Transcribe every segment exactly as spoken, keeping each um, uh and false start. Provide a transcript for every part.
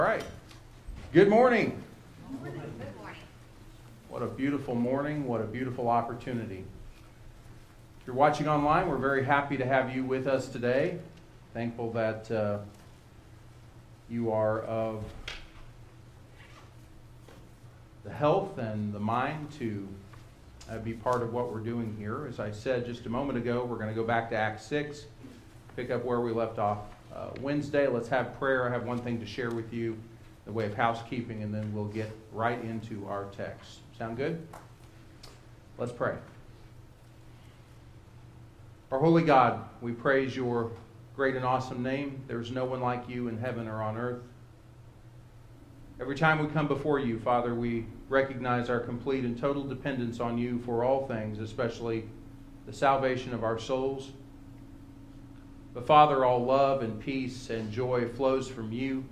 All right. Good morning. Good morning. Good morning. What a beautiful morning. What a beautiful opportunity. If you're watching online, we're very happy to have you with us today. Thankful that uh, you are of the health and the mind to uh, be part of what we're doing here. As I said just a moment ago, we're going to go back to Acts six, pick up where we left off uh, Wednesday. Let's have prayer. I have one thing to share with you, the way of housekeeping, and then we'll get right into our text. Sound good? Let's pray. Our holy God, we praise your great and awesome name. There's no one like you in heaven or on earth. Every time we come before you, Father, we recognize our complete and total dependence on you for all things, especially the salvation of our souls. But Father, all love and peace and joy flows from you.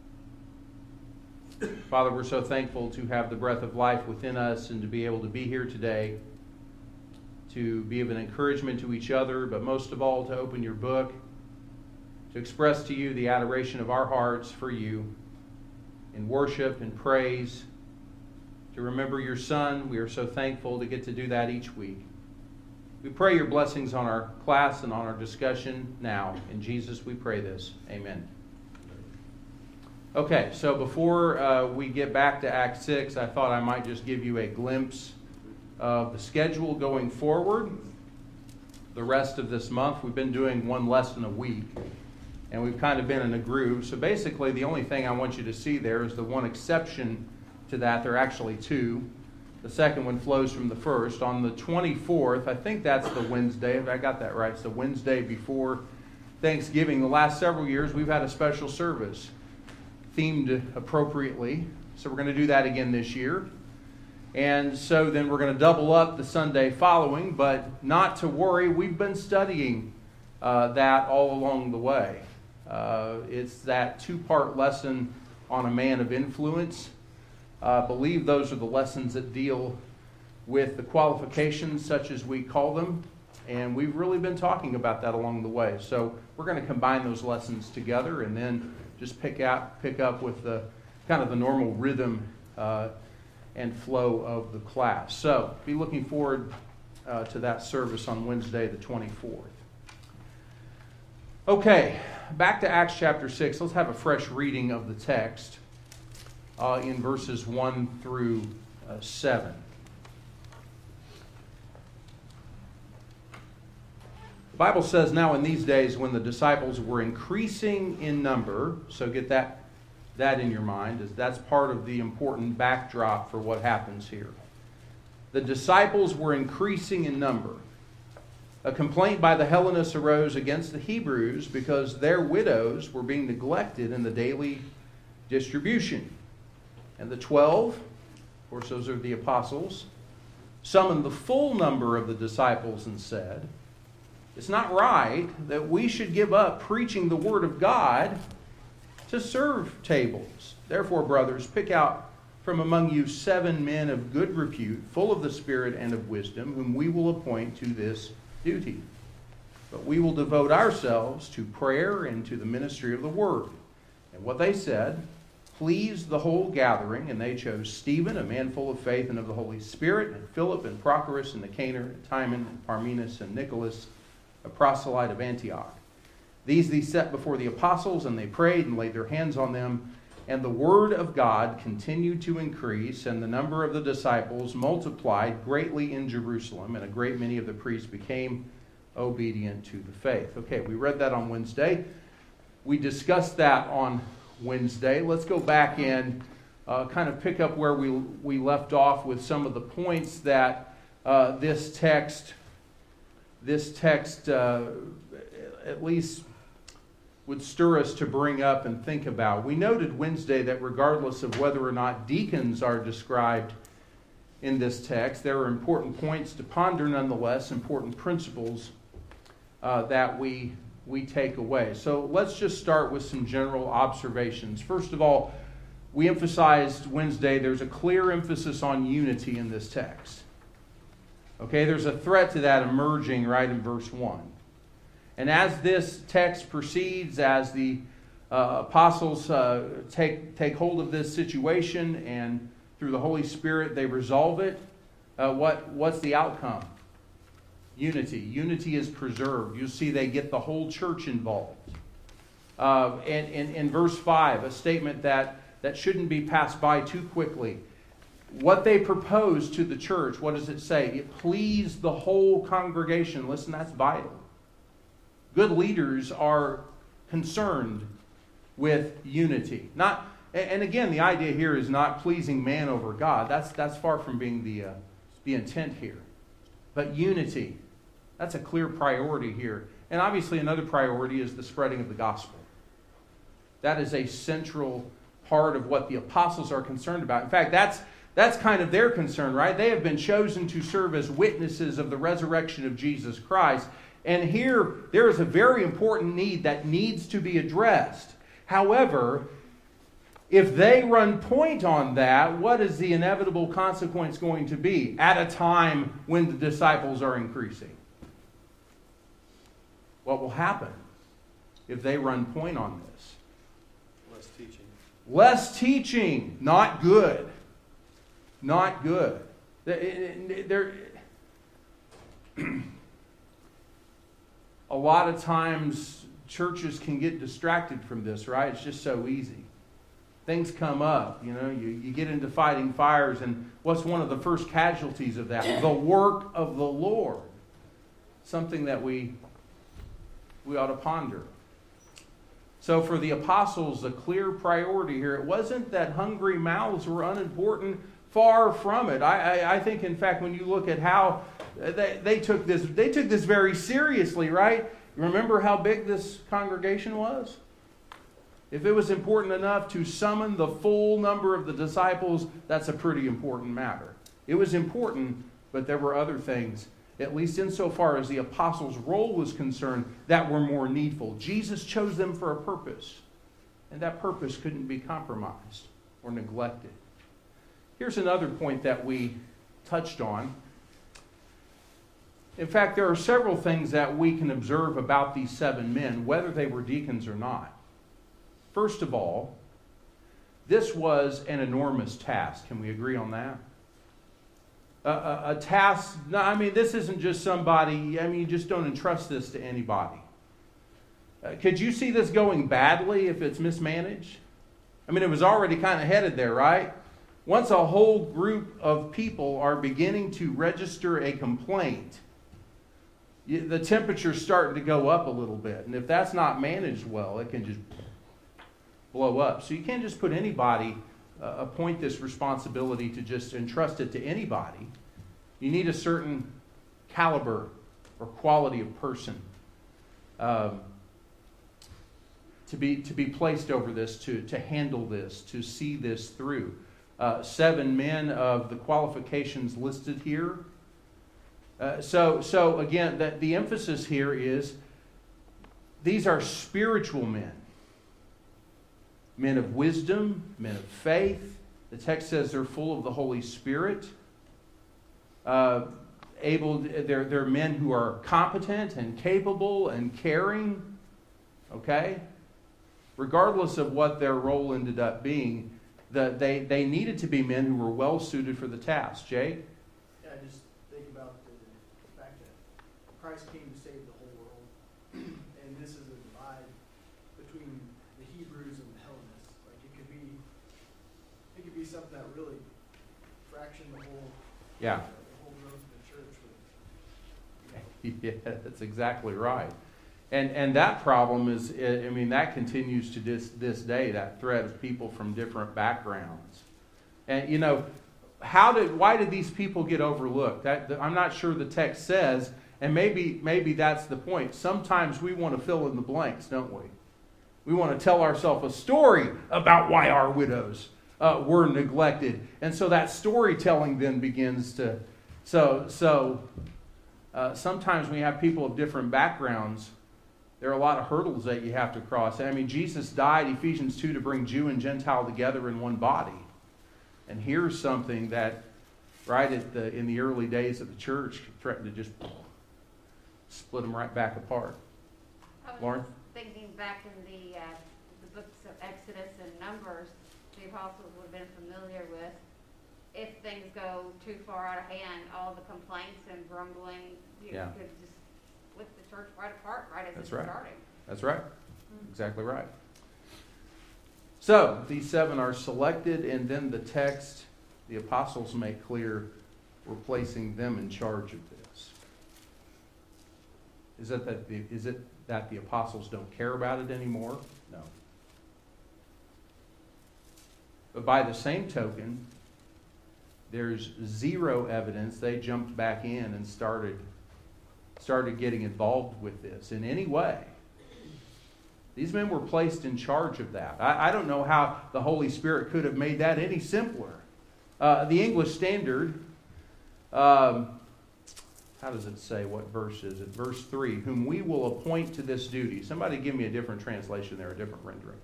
Father, we're so thankful to have the breath of life within us and to be able to be here today, to be of an encouragement to each other, but most of all to open your book, to express to you the adoration of our hearts for you in worship and praise, to remember your Son. We are so thankful to get to do that each week. We pray your blessings on our class and on our discussion now. In Jesus we pray this. Amen. Okay, so before uh, we get back to Acts six, I thought I might just give you a glimpse of the schedule going forward. The rest of this month, we've been doing one lesson a week, and we've kind of been in a groove. So basically, the only thing I want you to see there is the one exception to that. There are actually two. The second one flows from the first. On the twenty-fourth, I think that's the Wednesday, if I got that right, it's the Wednesday before Thanksgiving. The last several years, we've had a special service themed appropriately. So we're going to do that again this year. And so then we're going to double up the Sunday following, but not to worry, we've been studying uh, that all along the way. Uh, it's that two-part lesson on a man of influence. I uh, believe those are the lessons that deal with the qualifications, such as we call them, and we've really been talking about that along the way. So we're going to combine those lessons together and then just pick out, pick up with the kind of the normal rhythm uh, and flow of the class. So be looking forward uh, to that service on Wednesday the twenty-fourth. Okay, back to Acts chapter six. Let's have a fresh reading of the text uh, in verses one through uh, seven. The Bible says, "Now in these days when the disciples were increasing in number," so get that that in your mind, as that's part of the important backdrop for what happens here. The disciples were increasing in number. A complaint by the Hellenists arose against the Hebrews because their widows were being neglected in the daily distribution. And the twelve, of course those are the apostles, summoned the full number of the disciples and said, "It's not right that we should give up preaching the word of God to serve tables. Therefore, brothers, pick out from among you seven men of good repute, full of the Spirit and of wisdom, whom we will appoint to this duty. But we will devote ourselves to prayer and to the ministry of the word." And what they said pleased the whole gathering, and they chose Stephen, a man full of faith and of the Holy Spirit, and Philip and Prochorus and Nicanor, and Timon and Parmenas and Nicholas, a proselyte of Antioch. These they set before the apostles, and they prayed and laid their hands on them. And the word of God continued to increase, and the number of the disciples multiplied greatly in Jerusalem, and a great many of the priests became obedient to the faith. Okay, we read that on Wednesday. We discussed that on Wednesday. Let's go back and uh, kind of pick up where we, we left off with some of the points that uh, this text, this text uh, at least would stir us to bring up and think about. We noted Wednesday that regardless of whether or not deacons are described in this text, there are important points to ponder nonetheless, important principles uh, that we, we take away. So let's just start with some general observations. First of all, we emphasized Wednesday there's a clear emphasis on unity in this text. Okay, there's a threat to that emerging right in verse one. And as this text proceeds, as the uh, apostles uh, take, take hold of this situation, and through the Holy Spirit they resolve it. Uh, what, what's the outcome? Unity. Unity is preserved. You see they get the whole church involved. Uh, and in verse five, a statement that, that shouldn't be passed by too quickly. What they propose to the church, what does it say? It pleased the whole congregation. Listen, that's vital. Good leaders are concerned with unity. Not, and again, the idea here is not pleasing man over God. That's, that's far from being the, uh, the intent here. But unity, that's a clear priority here. And obviously another priority is the spreading of the gospel. That is a central part of what the apostles are concerned about. In fact, that's that's kind of their concern, right? They have been chosen to serve as witnesses of the resurrection of Jesus Christ. And here, there is a very important need that needs to be addressed. However, if they run point on that, what is the inevitable consequence going to be at a time when the disciples are increasing? What will happen if they run point on this? Less teaching. Less teaching. Not good. Not good. There, a lot of times churches can get distracted from this, right? It's just so easy. Things come up, you know, you, you get into fighting fires, and what's one of the first casualties of that? The work of the Lord. Something that we, we ought to ponder. So for the apostles, a clear priority here. It wasn't that hungry mouths were unimportant. Far from it. I, I, I think, in fact, when you look at how they, they took this, they took this very seriously, right? Remember how big this congregation was? If it was important enough to summon the full number of the disciples, that's a pretty important matter. It was important, but there were other things, at least insofar as the apostles' role was concerned, that were more needful. Jesus chose them for a purpose, and that purpose couldn't be compromised or neglected. Here's another point that we touched on. In fact, there are several things that we can observe about these seven men, whether they were deacons or not. First of all, this was an enormous task. Can we agree on that? A, a, a task, no, I mean, this isn't just somebody, I mean, you just don't entrust this to anybody. Uh, could you see this going badly if it's mismanaged? I mean, it was already kind of headed there, right? Once a whole group of people are beginning to register a complaint, the temperature's starting to go up a little bit. And if that's not managed well, it can just blow up. So you can't just put anybody, uh, appoint this responsibility to just entrust it to anybody. You need a certain caliber or quality of person um, to be to be placed over this, to, to handle this, to see this through. Uh, seven men of the qualifications listed here. Uh, so, so again, the, the emphasis here is these are spiritual men. Men of wisdom, men of faith. The text says they're full of the Holy Spirit. Uh, able, they're, they're men who are competent and capable and caring. Okay? Regardless of what their role ended up being, The, they, they needed to be men who were well suited for the task. Jake? Yeah, I just think about the, the fact that Christ came to save the whole world. And this is a divide between the Hebrews and the Hellenists. Like it could be it could be something that really fractioned the whole Yeah. uh, the whole growth of the church with, you know. Yeah, that's exactly right. And and that problem is, I mean, that continues to this, this day, that threat of people from different backgrounds. And, you know, how did, why did these people get overlooked? That, I'm not sure the text says, and maybe, maybe that's the point. Sometimes we want to fill in the blanks, don't we? We want to tell ourselves a story about why our widows uh, were neglected. And so that storytelling then begins to, so, so uh, sometimes we have people of different backgrounds. There are a lot of hurdles that you have to cross. I mean, Jesus died, Ephesians two, to bring Jew and Gentile together in one body. And here's something that, right at the in the early days of the church, threatened to just split them right back apart. I was Lauren? just thinking back in the, uh, the books of Exodus and Numbers, the apostles would have been familiar with. If things go too far out of hand, all the complaints and grumbling, you Yeah. could just split the church right apart right as That's it's right. starting. That's right. Exactly right. So, these seven are selected, and then the text, the apostles make clear we're placing them in charge of this. Is it that the, is it that the apostles don't care about it anymore? No. But by the same token, there's zero evidence they jumped back in and started, started getting involved with this in any way. These men were placed in charge of that. I, I don't know how the Holy Spirit could have made that any simpler. Uh, the English Standard, um, how does it say? What verse is it? Verse three, whom we will appoint to this duty. Somebody give me a different translation there, a different rendering.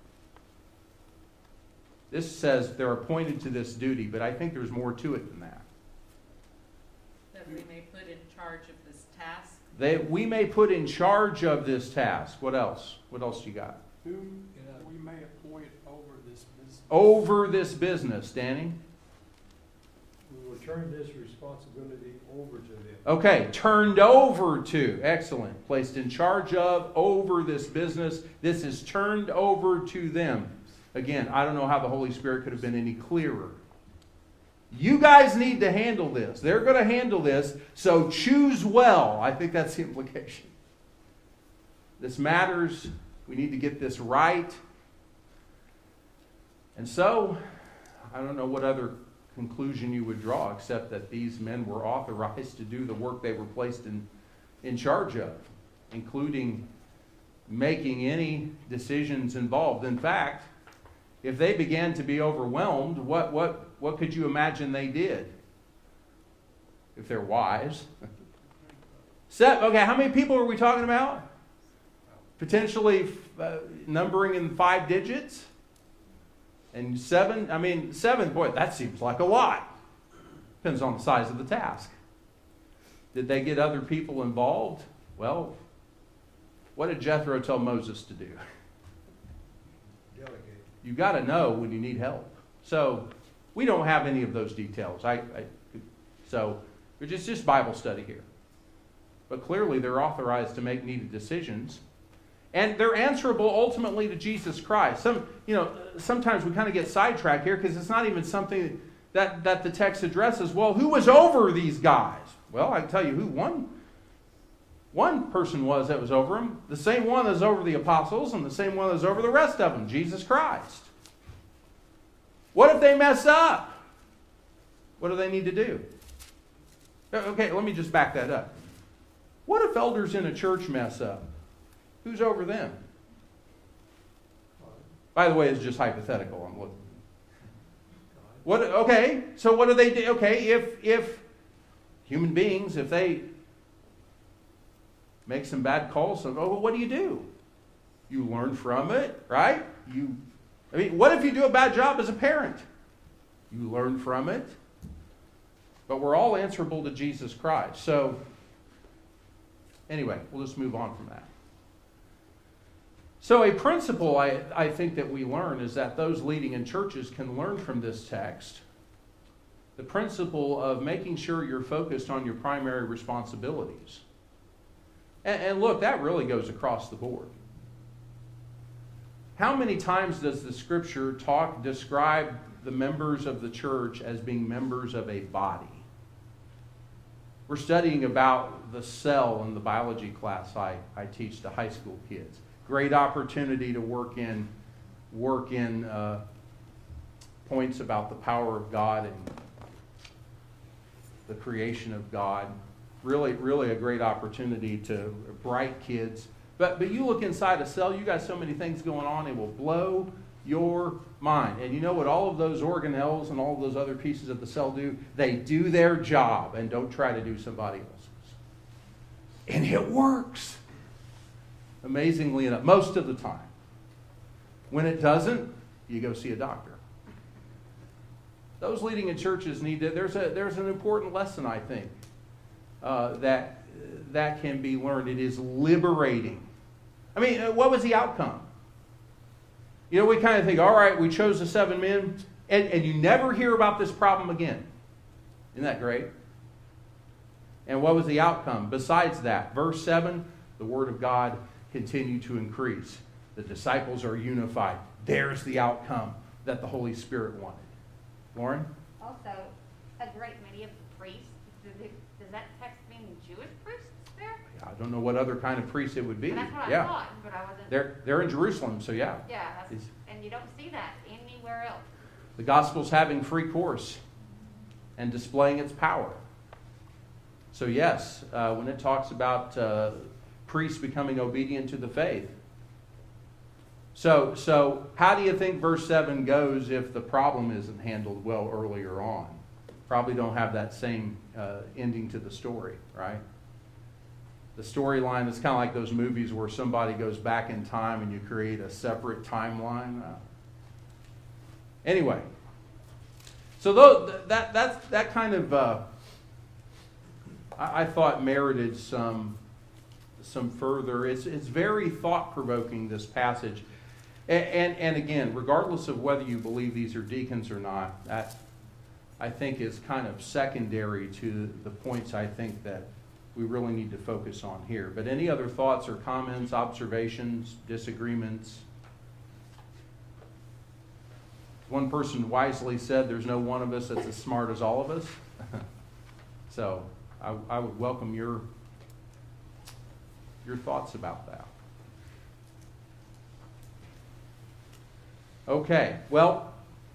This says they're appointed to this duty, but I think there's more to it than that. That we may put in charge of this task. They, we may put in charge of this task. What else? What else you got? Whom we may appoint over this business. Over this business, Danny. We will turn this responsibility over to them. Okay, turned over to. Excellent. Placed in charge of, over this business. This is turned over to them. Again, I don't know how the Holy Spirit could have been any clearer. You guys need to handle this. They're going to handle this, so choose well. I think that's the implication. This matters. We need to get this right. And so, I don't know what other conclusion you would draw except that these men were authorized to do the work they were placed in, in charge of, including making any decisions involved. In fact, if they began to be overwhelmed, what, what, what could you imagine they did? If they're wise. Set, okay, how many people are we talking about? Potentially uh, numbering in five digits? And seven, I mean, seven, boy, that seems like a lot. Depends on the size of the task. Did they get other people involved? Well, what did Jethro tell Moses to do? Delegate. You got to know when you need help. So we don't have any of those details. I, I so it's just just Bible study here. But clearly they're authorized to make needed decisions, and they're answerable ultimately to Jesus Christ. Some you know sometimes we kind of get sidetracked here because it's not even something that that the text addresses. Well, who was over these guys? Well, I can tell you who one. One person was that was over them, the same one that's over the apostles, and the same one that's over the rest of them, Jesus Christ. What if they mess up? What do they need to do? Okay, let me just back that up. What if elders in a church mess up? Who's over them? By the way, it's just hypothetical. I'm looking. What? Okay, so what do they do? Okay, if if human beings, if they make some bad calls, so, oh, what do you do? You learn from it, right? You, I mean, what if you do a bad job as a parent? You learn from it. But we're all answerable to Jesus Christ. So, anyway, we'll just move on from that. So a principle I, I think that we learn is that those leading in churches can learn from this text the principle of making sure you're focused on your primary responsibilities. And, and look, that really goes across the board. How many times does the Scripture talk, describe the members of the church as being members of a body? We're studying about the cell in the biology class I, I teach to high school kids. Great opportunity to work in, work in uh, points about the power of God and the creation of God. Really, really a great opportunity to bright kids. But but you look inside a cell, you got so many things going on, it will blow your mind. And you know what all of those organelles and all of those other pieces of the cell do? They do their job and don't try to do somebody else's. And it works. Amazingly enough, most of the time. When it doesn't, you go see a doctor. Those leading in churches need to, there's a there's an important lesson, I think, uh, that that can be learned. It is liberating. I mean, what was the outcome? You know, we kind of think, all right, we chose the seven men, and, and you never hear about this problem again. Isn't that great? And what was the outcome? Besides that, verse seven, the Word of God continued to increase. The disciples are unified. There's the outcome that the Holy Spirit wanted. Lauren? Also, a great many of the priests, does it- does that text mean Jewish priests there? I don't know what other kind of priest it would be. And that's what I Yeah. thought, but I wasn't. They're, they're in Jerusalem, so yeah. Yeah, that's, It's- and you don't see that anywhere else. The gospel's having free course and displaying its power. So yes, uh, when it talks about uh, priests becoming obedient to the faith. So, so how do you think verse seven goes if the problem isn't handled well earlier on? Probably don't have that same uh, ending to the story, right? The storyline is kind of like those movies where somebody goes back in time and you create a separate timeline. Uh, anyway, so those, that, that, that kind of, uh, I, I thought merited some, some further, it's, it's very thought-provoking, this passage. And, and, and again, regardless of whether you believe these are deacons or not, that I think is kind of secondary to the points I think that we really need to focus on here. But any other thoughts or comments, observations, disagreements? One person wisely said, there's no one of us that's as smart as all of us. So I, I would welcome your, your thoughts about that. Okay, well,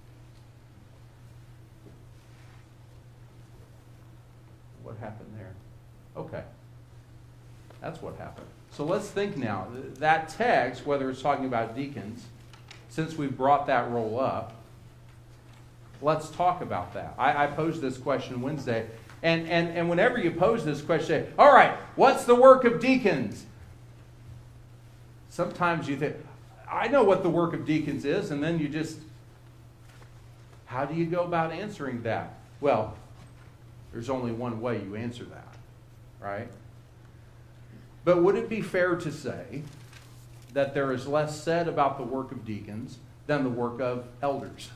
what happened there? Okay, that's what happened. So let's think now. That text, whether it's talking about deacons, since we've brought that roll up, let's talk about that. I, I posed this question Wednesday, and, and, and whenever you pose this question, say, all right, what's the work of deacons? Sometimes you think, I know what the work of deacons is, and then you just, how do you go about answering that? Well, there's only one way you answer that, right? But would it be fair to say that there is less said about the work of deacons than the work of elders?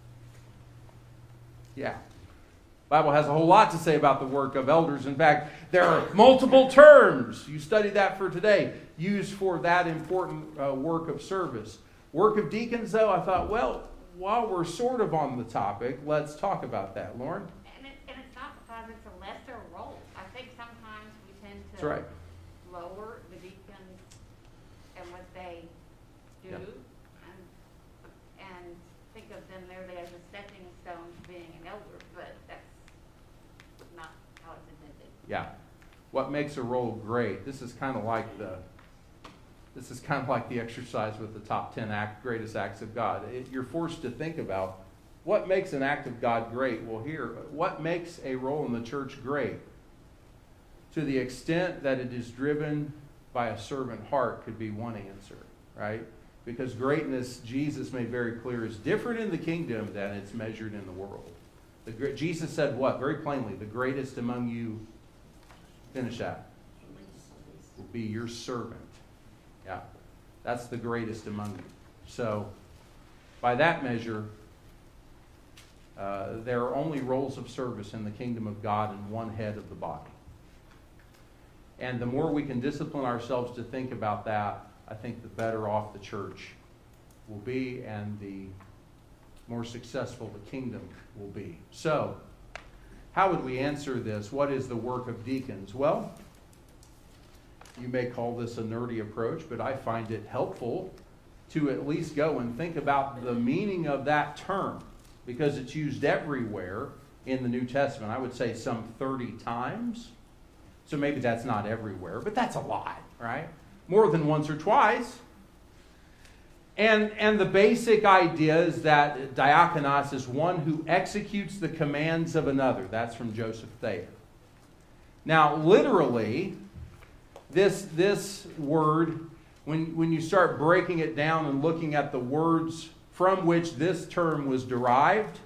Yeah. The Bible has a whole lot to say about the work of elders. In fact, there are multiple terms, you study that for today, used for that important uh, work of service. Work of deacons, though, I thought, well, while we're sort of on the topic, let's talk about that. Lauren? And, it, and it's not because it's a lesser role. I think sometimes we tend to That's right. lower the deacons and what they do, Yep. and and think of them merely as a stepping stone to being an elder, but that's not how it's intended. Yeah. What makes a role great? This is kind of like the this is kind of like the exercise with the top ten act, greatest acts of God. It, you're forced to think about what makes an act of God great. Well, here, what makes a role in the church great? To the extent that it is driven by a servant heart could be one answer, right? Because greatness, Jesus made very clear, is different in the kingdom than it's measured in the world. The, Jesus said what? Very plainly, the greatest among you, finish that, will be your servant. Yeah, that's the greatest among you. So, by that measure, uh, there are only roles of service in the kingdom of God and one head of the body. And the more we can discipline ourselves to think about that, I think the better off the church will be and the more successful the kingdom will be. So, how would we answer this? What is the work of deacons? Well, you may call this a nerdy approach, but I find it helpful to at least go and think about the meaning of that term, because it's used everywhere in the New Testament. I would say some thirty times. So maybe that's not everywhere, but that's a lot, right? More than once or twice. And, and the basic idea is that diakonos is one who executes the commands of another. That's from Joseph Thayer. Now, literally, this, this word, when, when you start breaking it down and looking at the words from which this term was derived,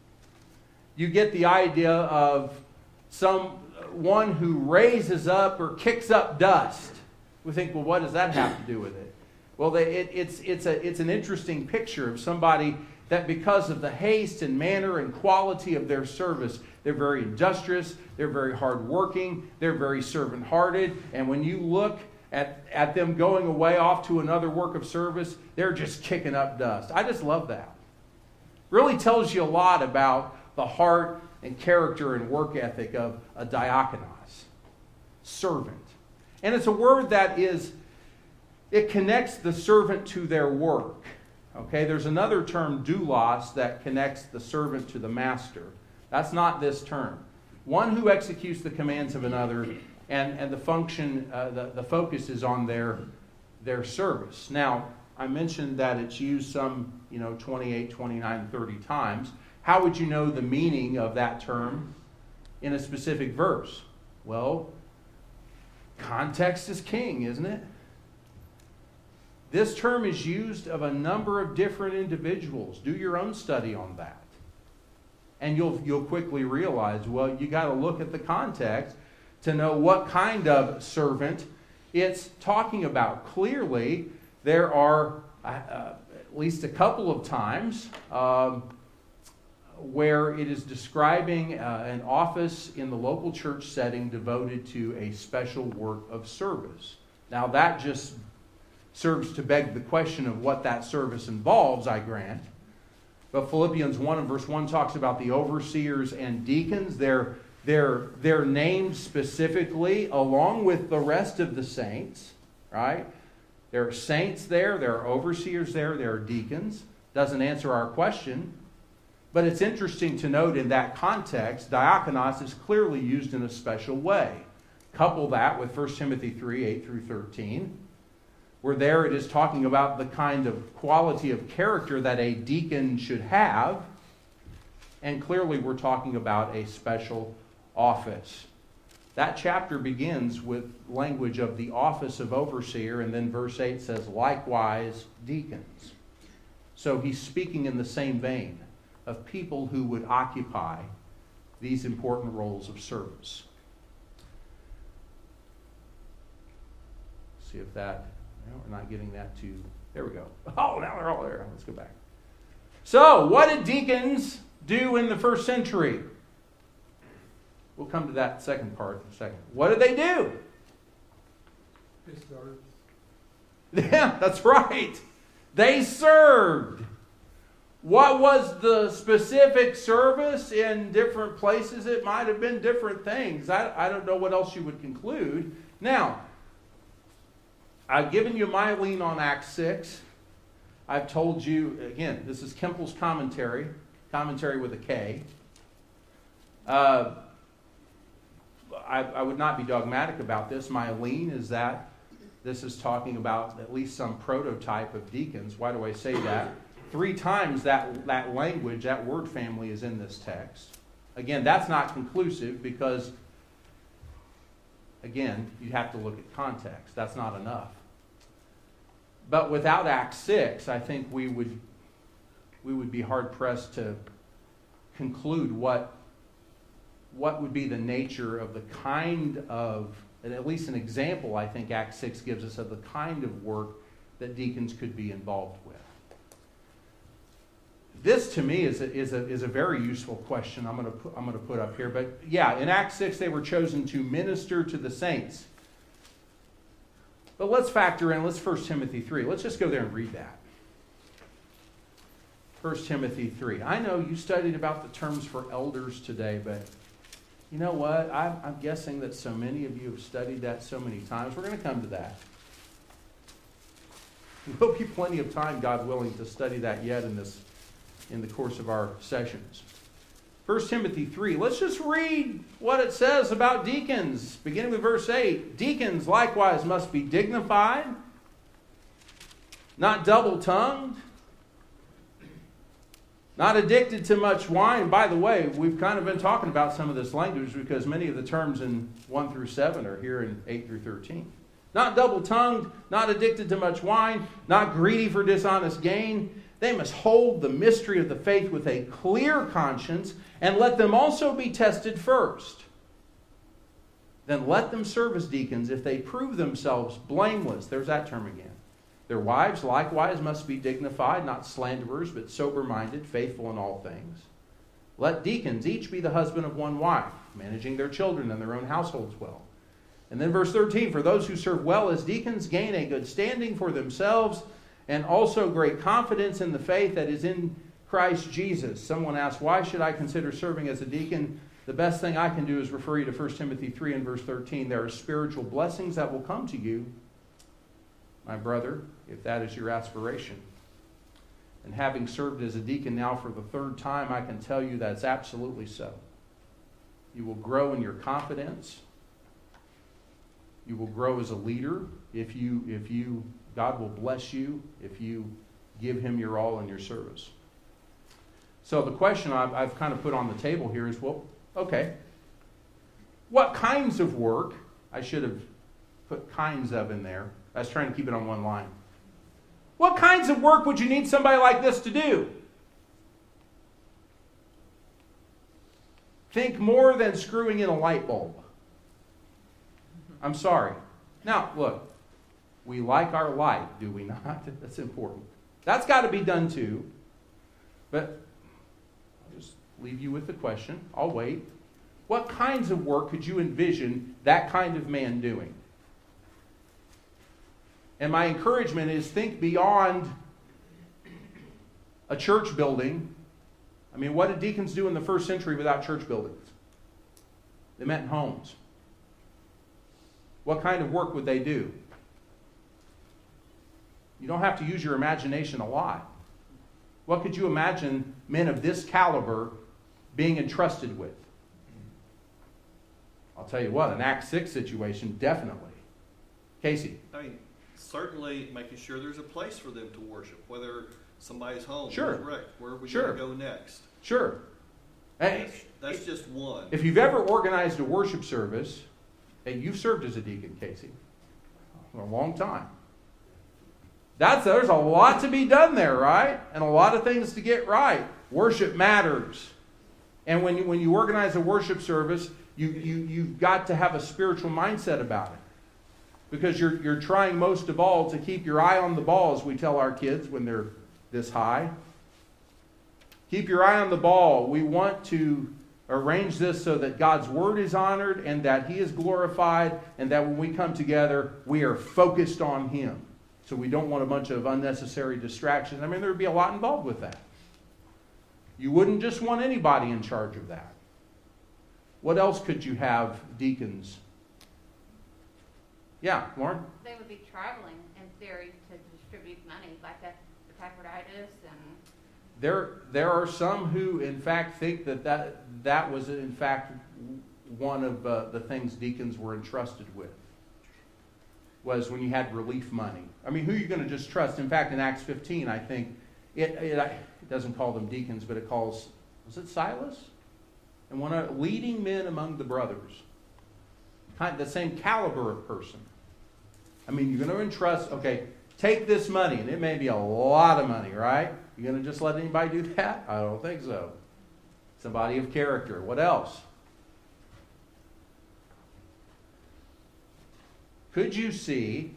you get the idea of some one who raises up or kicks up dust. We think, well, what does that have to do with it? Well, they, it, it's, it's, a, it's an interesting picture of somebody that because of the haste and manner and quality of their service, they're very industrious, they're very hardworking, they're very servant-hearted, and when you look at, at them going away off to another work of service, they're just kicking up dust. I just love that. Really tells you a lot about the heart and character and work ethic of a diakonos, servant. And it's a word that is, it connects the servant to their work. Okay, there's another term, doulos, that connects the servant to the master. That's not this term. One who executes the commands of another, and, and the function, uh, the, the focus is on their, their service. Now, I mentioned that it's used some, you know, twenty-eight, twenty-nine, thirty times. How would you know the meaning of that term in a specific verse? Well, context is king, isn't it? This term is used of a number of different individuals. Do your own study on that. And you'll, you'll quickly realize, well, you got to look at the context to know what kind of servant it's talking about. Clearly, there are uh, at least a couple of times um, where it is describing uh, an office in the local church setting devoted to a special work of service. Now, that just serves to beg the question of what that service involves, I grant. But Philippians one and verse one talks about the overseers and deacons. They're, they're, they're named specifically along with the rest of the saints, right? There are saints there, there are overseers there, there are deacons. Doesn't answer our question. But it's interesting to note in that context, diakonos is clearly used in a special way. Couple that with First Timothy three, eight through thirteen. Where there it is talking about the kind of quality of character that a deacon should have. And clearly we're talking about a special office. That chapter begins with language of the office of overseer, and then verse eight says, likewise deacons. So he's speaking in the same vein of people who would occupy these important roles of service. See if that... No, we're not getting that to... There we go. Oh, now they're all there. Let's go back. So, what did deacons do in the first century? We'll come to that second part in a second. What did they do? Yeah, that's right. They served. What was the specific service in different places? It might have been different things. I, I don't know what else you would conclude. Now, I've given you my lean on Acts six. I've told you, again, this is Kempel's commentary, commentary with a K. Uh, I, I would not be dogmatic about this. My lean is that this is talking about at least some prototype of deacons. Why do I say that? Three times that, that language, that word family is in this text. Again, that's not conclusive because, again, you have to look at context. That's not enough. But without Acts six, I think we would we would be hard-pressed to conclude what, what would be the nature of the kind of, and at least an example I think Acts six gives us of the kind of work that deacons could be involved with. This, to me, is a, is a, is a very useful question I'm going to put, I'm going to put up here. But yeah, in Acts six, they were chosen to minister to the saints. But let's factor in, let's First Timothy three. Let's just go there and read that. First Timothy three. I know you studied about the terms for elders today, but you know what? I'm, I'm guessing that so many of you have studied that so many times. We're going to come to that. There will be plenty of time, God willing, to study that yet in this in the course of our sessions. First Timothy three. Let's just read what it says about deacons, beginning with verse eight. Deacons likewise must be dignified, not double-tongued, not addicted to much wine. By the way, we've kind of been talking about some of this language because many of the terms in one through seven are here in eight through thirteen. Not double-tongued, not addicted to much wine, not greedy for dishonest gain. They must hold the mystery of the faith with a clear conscience, and let them also be tested first. Then let them serve as deacons if they prove themselves blameless. There's that term again. Their wives likewise must be dignified, not slanderers, but sober-minded, faithful in all things. Let deacons each be the husband of one wife, managing their children and their own households well. And then verse thirteen, for those who serve well as deacons gain a good standing for themselves and also great confidence in the faith that is in Christ Jesus. Someone asked, why should I consider serving as a deacon? The best thing I can do is refer you to First Timothy three and verse thirteen. There are spiritual blessings that will come to you, my brother, if that is your aspiration. And having served as a deacon now for the third time, I can tell you that's absolutely so. You will grow in your confidence. You will grow as a leader if you, if you, God will bless you if you give Him your all in your service. So the question I've, I've kind of put on the table here is, well, okay, what kinds of work, I should have put kinds of in there. I was trying to keep it on one line. What kinds of work would you need somebody like this to do? Think more than screwing in a light bulb. I'm sorry. Now, look, we like our light, do we not? That's important. That's got to be done too. But I'll just leave you with the question. I'll wait. What kinds of work could you envision that kind of man doing? And my encouragement is think beyond a church building. I mean, what did deacons do in the first century without church buildings? They met in homes. What kind of work would they do? You don't have to use your imagination a lot. What could you imagine men of this caliber being entrusted with? I'll tell you what, an Acts six situation, definitely. Casey. I mean, certainly making sure there's a place for them to worship, whether somebody's home, Sure. wreck, where are we Sure. going to go next? Sure. Hey, That's, that's just one. if you've ever organized a worship service, hey, you've served as a deacon, Casey, for a long time. That's there's a lot to be done there, right? And a lot of things to get right. Worship matters. And when you, when you organize a worship service, you, you, you've got to have a spiritual mindset about it. Because you're, you're trying most of all to keep your eye on the ball, as we tell our kids when they're this high. Keep your eye on the ball. We want to arrange this so that God's Word is honored and that He is glorified and that when we come together, we are focused on Him. So we don't want a bunch of unnecessary distractions. I mean, there would be a lot involved with that. You wouldn't just want anybody in charge of that. What else could you have deacons? Yeah, Lauren? They would be traveling in theory to distribute money, like that Epaphroditus and There, there are some who, in fact, think that that, that was, in fact, one of uh, the things deacons were entrusted with, was when you had relief money. I mean, who are you going to just trust? In fact, in Acts fifteen, I think, it, it, it doesn't call them deacons, but it calls, was it Silas? And one of leading men among the brothers. Kind of the same caliber of person. I mean, you're going to entrust, okay, take this money, and it may be a lot of money, right? You're going to just let anybody do that? I don't think so. Somebody of character. What else? Could you see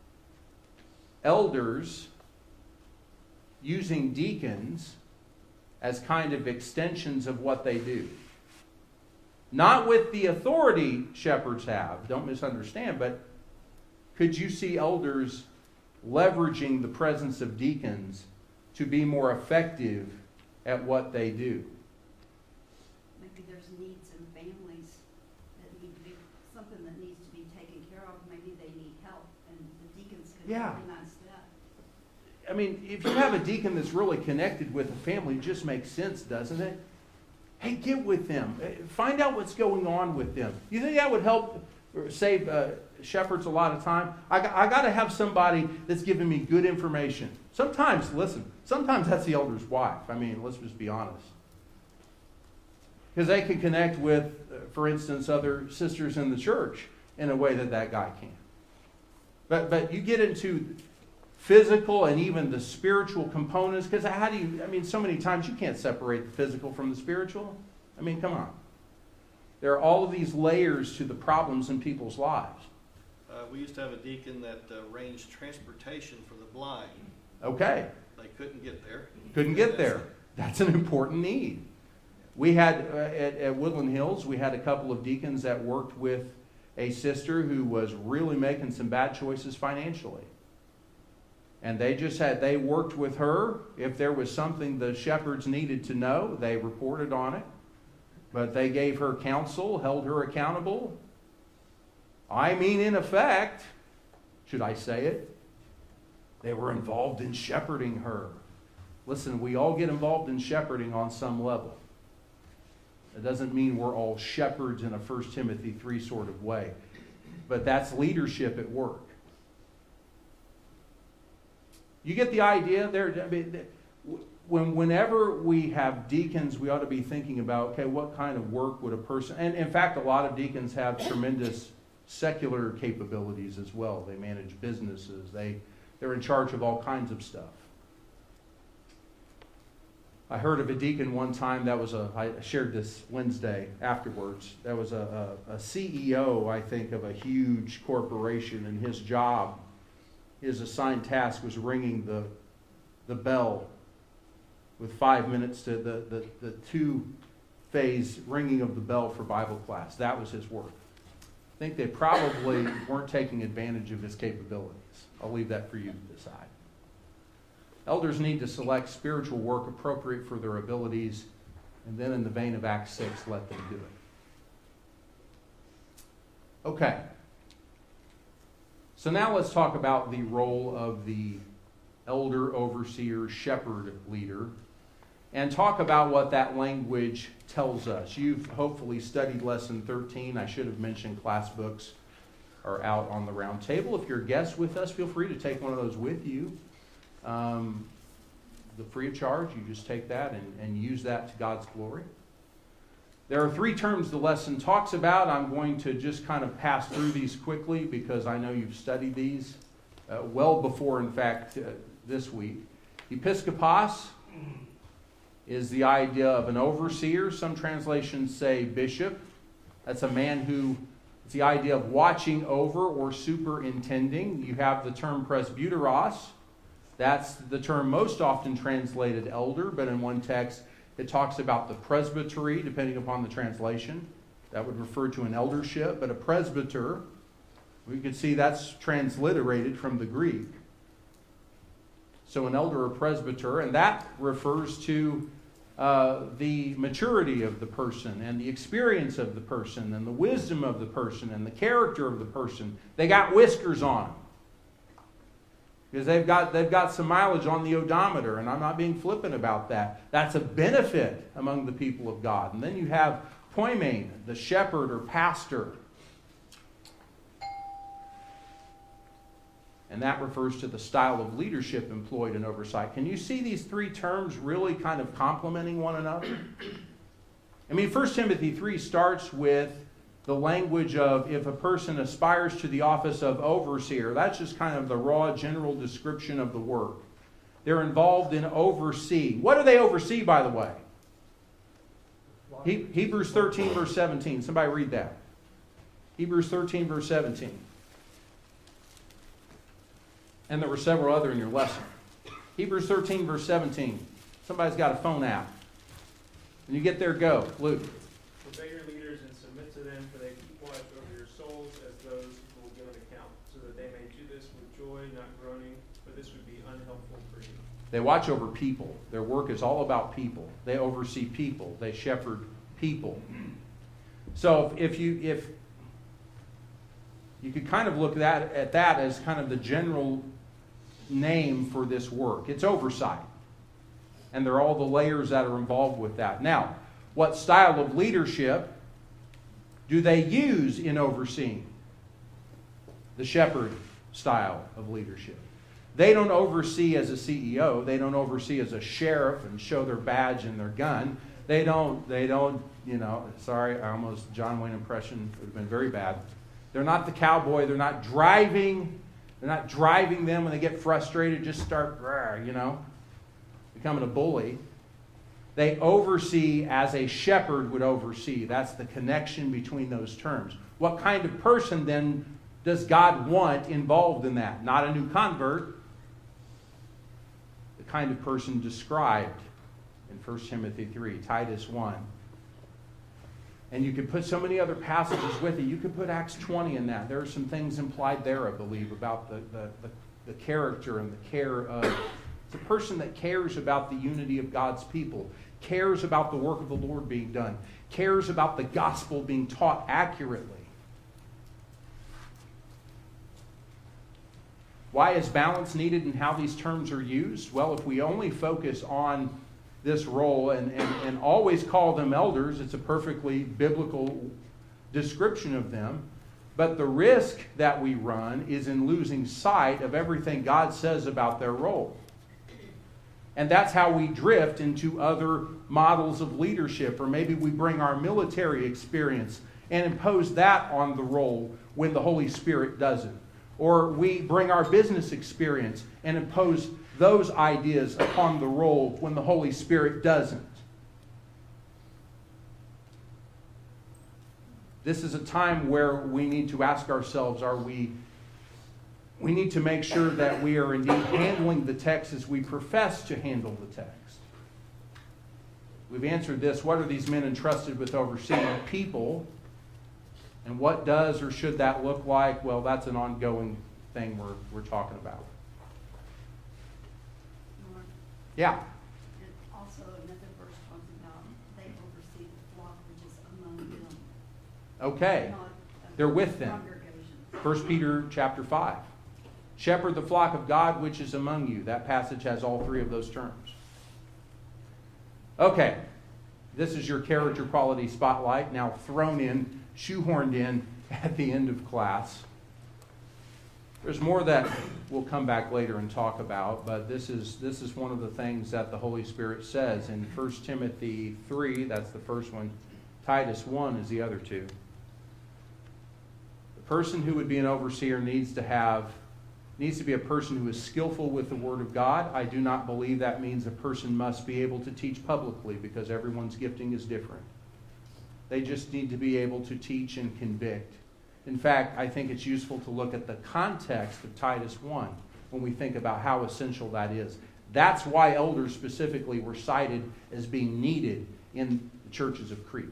elders using deacons as kind of extensions of what they do? Not with the authority shepherds have, don't misunderstand, but could you see elders leveraging the presence of deacons to be more effective at what they do? Maybe there's needs in families that need to be, something that needs to be taken care of. Maybe they need help, and the deacons can Yeah. recognize that. I mean, if you have a deacon that's really connected with a family, it just makes sense, doesn't it? Hey, get with them. Find out what's going on with them. You think that would help save uh, shepherds a lot of time? I, I got to have somebody that's giving me good information. Sometimes, listen, sometimes that's the elder's wife. I mean, let's just be honest. Because they can connect with, uh, for instance, other sisters in the church in a way that that guy can't. But, but you get into physical and even the spiritual components, because how do you, I mean, so many times you can't separate the physical from the spiritual. I mean, come on. There are all of these layers to the problems in people's lives. Uh, we used to have a deacon that uh, arranged transportation for the blind. Okay. They couldn't get there. Couldn't get there. That's an important need. We had, uh, at, at Woodland Hills, we had a couple of deacons that worked with a sister who was really making some bad choices financially. And they just had, they worked with her. If there was something the shepherds needed to know, they reported on it. But they gave her counsel, held her accountable. I mean, in effect, should I say it? They were involved in shepherding her. Listen, we all get involved in shepherding on some level. It doesn't mean we're all shepherds in a First Timothy three sort of way. But that's leadership at work. You get the idea there? I mean, when, whenever we have deacons, we ought to be thinking about, okay, what kind of work would a person... And in fact, a lot of deacons have tremendous secular capabilities as well. They manage businesses. They, they're in charge of all kinds of stuff. I heard of a deacon one time that was a, I shared this Wednesday afterwards, that was a, a, a C E O, I think, of a huge corporation, and his job, his assigned task was ringing the, the bell with five minutes to the, the, the two-phase ringing of the bell for Bible class. That was his work. I think they probably weren't taking advantage of his capabilities. I'll leave that for you to decide. Elders need to select spiritual work appropriate for their abilities, and then in the vein of Acts six, let them do it. Okay. So now let's talk about the role of the elder, overseer, shepherd leader, and talk about what that language tells us. You've hopefully studied Lesson thirteen. I should have mentioned class books are out on the round table. If you're a guest with us, feel free to take one of those with you. Um, the free of charge, you just take that and, and use that to God's glory. There are three terms the lesson talks about. I'm going to just kind of pass through these quickly because I know you've studied these uh, well before, in fact, uh, this week. Episkopos is the idea of an overseer. Some translations say bishop. That's a man who, it's the idea of watching over or superintending. You have the term presbyteros. That's the term most often translated elder, but in one text it talks about the presbytery, depending upon the translation. That would refer to an eldership, but a presbyter, we could see that's transliterated from the Greek. So an elder or presbyter, and that refers to uh, the maturity of the person and the experience of the person and the wisdom of the person and the character of the person. They got whiskers on them. Because they've got, they've got some mileage on the odometer, and I'm not being flippant about that. That's a benefit among the people of God. And then you have poimen, the shepherd or pastor. And that refers to the style of leadership employed in oversight. Can you see these three terms really kind of complementing one another? I mean, First Timothy three starts with the language of if a person aspires to the office of overseer. That's just kind of the raw general description of the work. They're involved in overseeing. What do they oversee, by the way? He, Hebrews thirteen, verse seventeen. Somebody read that. Hebrews thirteen, verse seventeen. And there were several other in your lesson. Hebrews thirteen, verse seventeen. Somebody's got a phone app. When you get there, go. Luke. Obey your leaders and submit to them, for they keep watch over your souls as those who will give an account, so that they may do this with joy, not groaning, for this would be unhelpful for you. They watch over people. Their work is all about people. They oversee people. They shepherd people. So if, if you if you could kind of look at that, at that as kind of the general name for this work. It's oversight. And there are all the layers that are involved with that. Now, what style of leadership do they use in overseeing? The shepherd style of leadership. They don't oversee as a C E O. They don't oversee as a sheriff and show their badge and their gun. They don't, they don't, you know, sorry, I almost, John Wayne impression would have been very bad. They're not the cowboy. They're not driving. They're not driving them when they get frustrated, just start, you know, becoming a bully. They oversee as a shepherd would oversee. That's the connection between those terms. What kind of person then does God want involved in that? Not a new convert. The kind of person described in First Timothy three, Titus one. And you could put so many other passages with it. You could put Acts twenty in that. There are some things implied there, I believe, about the, the, the, the character and the care of... It's a person that cares about the unity of God's people, cares about the work of the Lord being done, cares about the gospel being taught accurately. Why is balance needed in how these terms are used? Well, if we only focus on this role and, and, and always call them elders, it's a perfectly biblical description of them. But the risk that we run is in losing sight of everything God says about their role. And that's how we drift into other models of leadership. Or maybe we bring our military experience and impose that on the role when the Holy Spirit doesn't. Or we bring our business experience and impose those ideas upon the role when the Holy Spirit doesn't. This is a time where we need to ask ourselves, are we... We need to make sure that we are indeed handling the text as we profess to handle the text. We've answered this. What are these men entrusted with overseeing? People. And what does or should that look like? Well, that's an ongoing thing we're, we're talking about. Lord, Yeah. and also another verse talks about they oversee the flock which is among them. Okay. Not a They're with them. congregation. First Peter chapter five. Shepherd the flock of God which is among you. That passage has all three of those terms. Okay. This is your character quality spotlight, now thrown in, shoehorned in at the end of class. There's more that we'll come back later and talk about, but this is this is one of the things that the Holy Spirit says in First Timothy three, that's the first one. Titus one is the other two. The person who would be an overseer needs to have needs to be a person who is skillful with the Word of God. I do not believe that means a person must be able to teach publicly, because everyone's gifting is different. They just need to be able to teach and convict. In fact, I think it's useful to look at the context of Titus one when we think about how essential that is. That's why elders specifically were cited as being needed in the churches of Crete.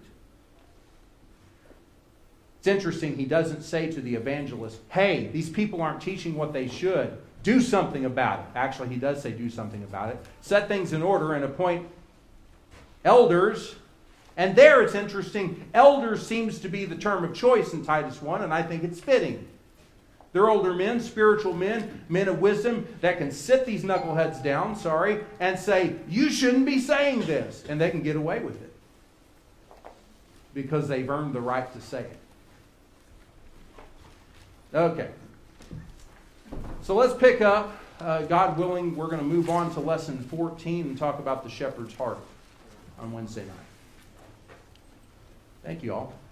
It's interesting, he doesn't say to the evangelist, hey, these people aren't teaching what they should. Do something about it. Actually, he does say do something about it. Set things in order and appoint elders. And there it's interesting, elders seems to be the term of choice in Titus one, and I think it's fitting. They're older men, spiritual men, men of wisdom that can sit these knuckleheads down, sorry, and say, you shouldn't be saying this. And they can get away with it because they've earned the right to say it. Okay. So let's pick up. Uh, God willing, we're going to move on to lesson fourteen and talk about the shepherd's heart on Wednesday night. Thank you all.